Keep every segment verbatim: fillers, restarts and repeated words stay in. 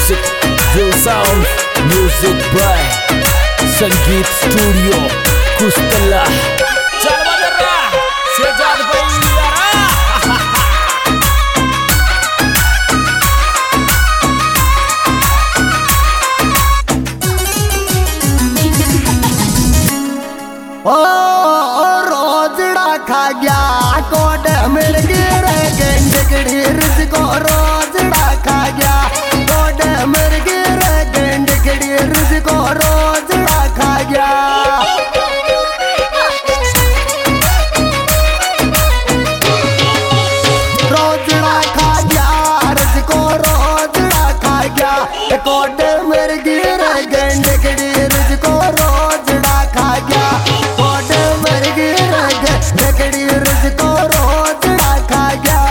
music, real sound, music by Sangeet Studio, Kustala. Chalo darra, Sejad Bhaiya. ओ रोजड़ा खा गया code मिल गिरे गेंडकड़ी रिज को रोजड़ा खा गया कोड मिल गिरे गेंडकड़ी रिज को रोजड़ा खा गया रोजड़ा खा गया रिज को रोजड़ा खा गया कोड मिल गिरे गेंडकड़ी रिज को रोजड़ा खा गया लकड़ी रिज को रोजड़ा खा गया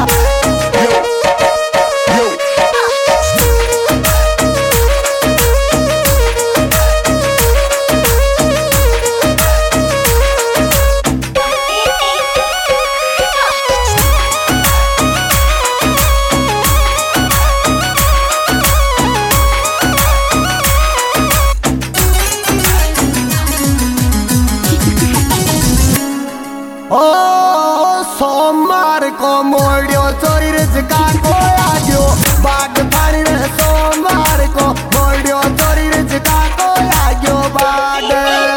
ओ सोमवार को मोड़ियो चोरी रिजका को आग्यो बाग पानी रे सोमवार को मोड़ियो चोरी रिजका को आग्यो बाग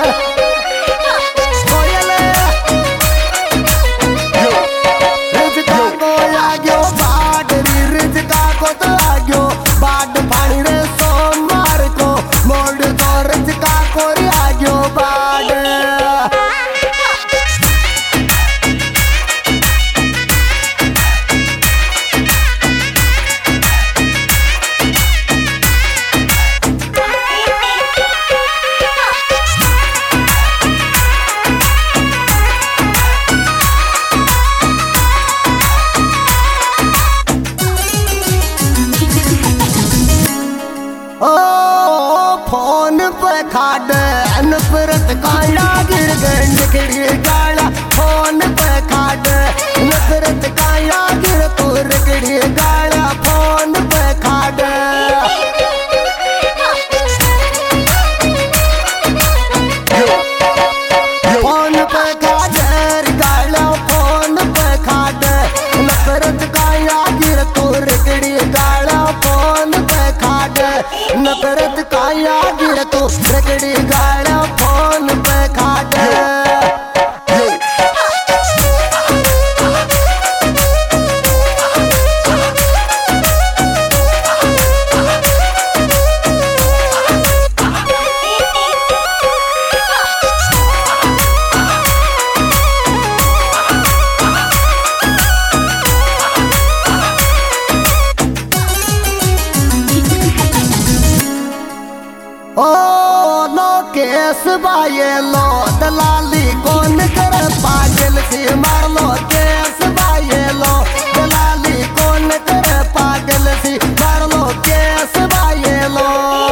कोयले रिजका को आग्यो बाग रिजका को तो आग्यो बाग पानी रे सोमवार को मोड़ियो तो रिजका को आग्यो बाग फोन पे खाड़ नफरत काला गिर गंडकड़ी गाला फोन पे खाड़ नफरत काला गिर तुरकड़ी गाला फोन पे खाड़ फोन पे खाड़ गाला फोन पे खाड़ नफरत काला गिर तुरकड़ी गाला फोन पे खाड़ नफरत काया गिर तू रगड़ी गाड़ा फोन पे खाड़ ओ लो केस बाये लो दलाली कौन कर पागल से मार लो केस बाये लो दलाली कौन कर पागल से मार लो केस बाये लो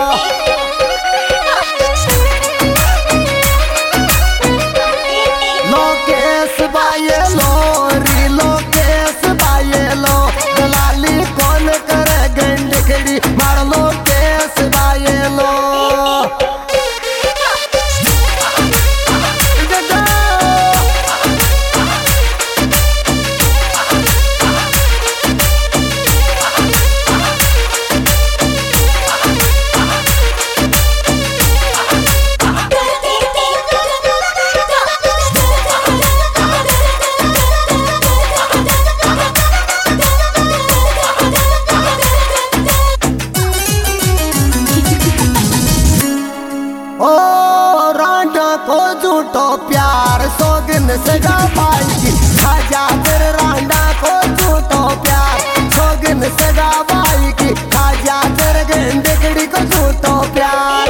लो केस बाये लो री लो केस बाये लो दलाली कौन कर गंडकड़ी मार लो केस बाये लो को झूठो प्यार सोगन सगा भाई खाजा फिर रांडा को झूठो प्यार सोगन सगा भाई की खाजा फिर गंडकड़ी को झूठो प्यार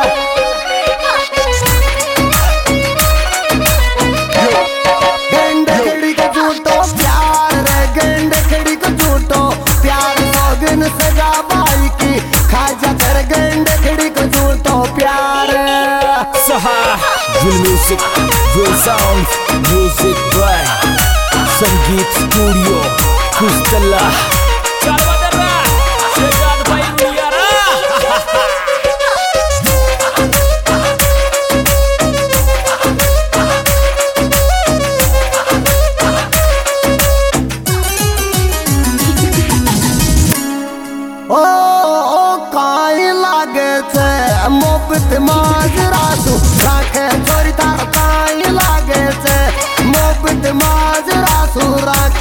गंडकड़ी को झूठो प्यार गंडकड़ी को झूठो प्यार सोगन सगा भाई की खाजा फिर गंडकड़ी को झूठो प्यार Real music, real sound, music by Sangeet Studio, Kustala. Chalo darra, Sejad Bhaiya.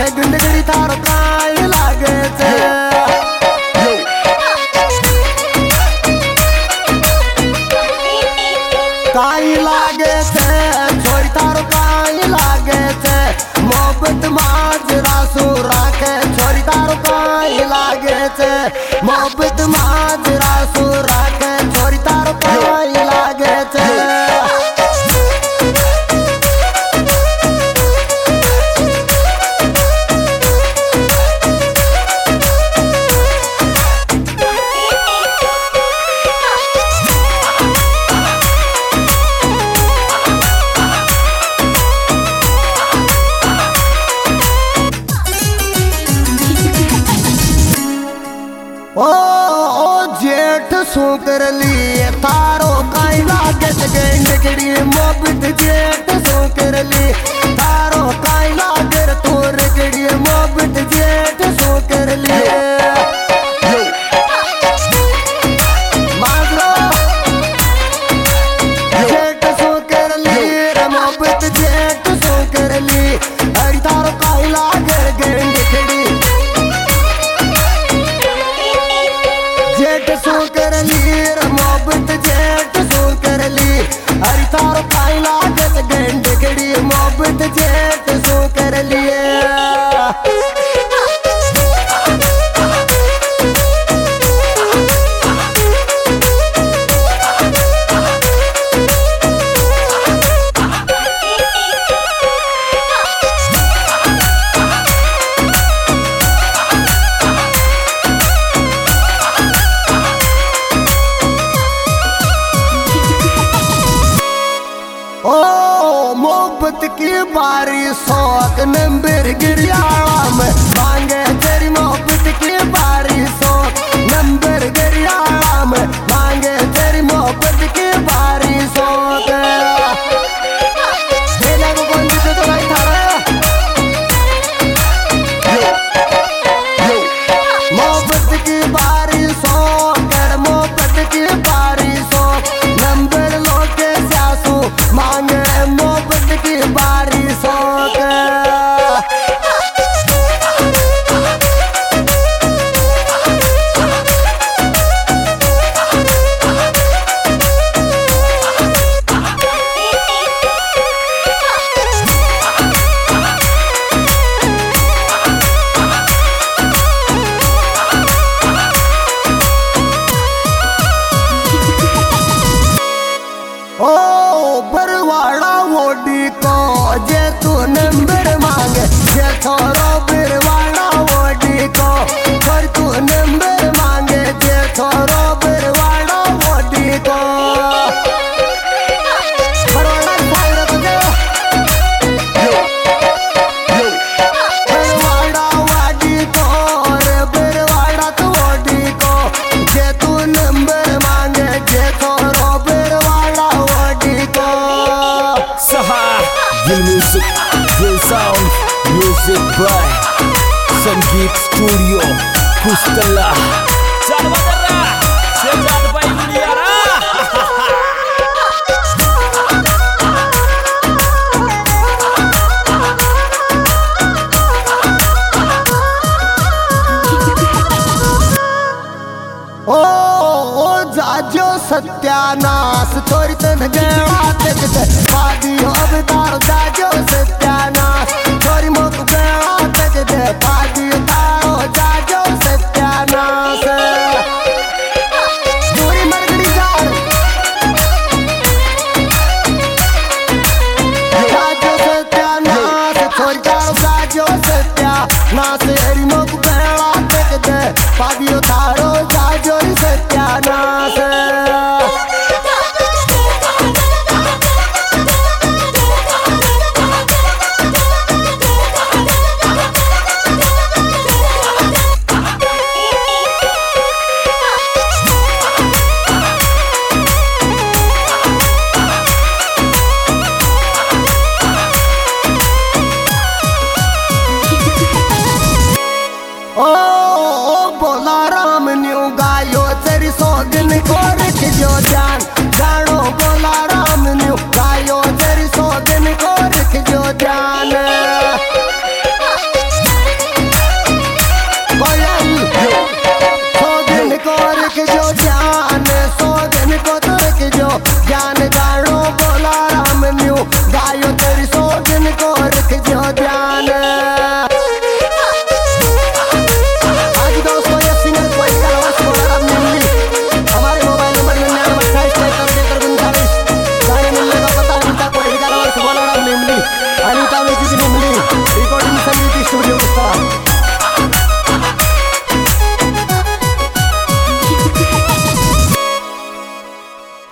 माथे गंदगड़ी थारो काई लागे छे काई लागे छे छोरी थारो काई लागे छे मोहब्बत माजरा सु राखे छोरी थारो काई लागे छे मोहब्बत माजरा सु राखे छोरी थारो काई लागे छे ओ ओ जेठ सु कर लिए थारो काई लागे गंडगड़ी मोहब्बत जेठ सु कर ली थारो काई लागे तो रगड़ी मोहब्बत जेठ सु कर लिए मागरो जेठ सु कर ली मोहब्बत जेठ सु कर ली हरी थारो काई लागे गंडगड़ी जेठ सु कर ली मोहब्बत जेठ सु कर ली हरी थारो काई लागत गंडगड़ी मोहब्बत जेठ सु कर लिए ओ मोहब्बत की बारी शौक नंबर गिरियाला में मांगे तेरी मोहब्बत की बारी शौक नंबर गिरियाला में मांगे तेरी मोहब्बत की बारी शौक को कौन जीते तो भाई थारा मोहब्बत की बारी शौक मोहब्बत की बारी शौक नंबर लोके सासू मांगे मोहब्बत की बारी शौक ओ बरवाड़ा वोडी को जे तू नंबर मांगे जे छोरो बरवाड़ा वोडी को पर तू नंबर मांगे जे छोरो बरवाड़ा वोडी को बरवाड़ा खाए तुझे बरवाड़ा वाडी को रे बरवाड़ा तू वोडी को जे तू नंबर मांगे जे छोरो Barwara Saha, Will Music, Will Sound, Music by Sangeet Studio, Kustala. Jangan badara, sejak bayi dunia lah. ओ ओ जाजो सत्यानाश छोरी तन गेला तक पादी अवतार जाजो सत्यानाश छोरी मोक गेला तक दे पादी तारो जाजो सत्यानाश छोरी मरगड़ी जार जाजो सत्यानाश छोरी तारो जाजो सत्यानाश हरी मोक गेला तक दे पादी तारो जाजो सत्यानाश ओ ओ बोला राम न्यू गायो तेरी सोगन को रख जो जान गानो बोला राम न्यू गायो तेरी सोगन को रख जो जान जान जा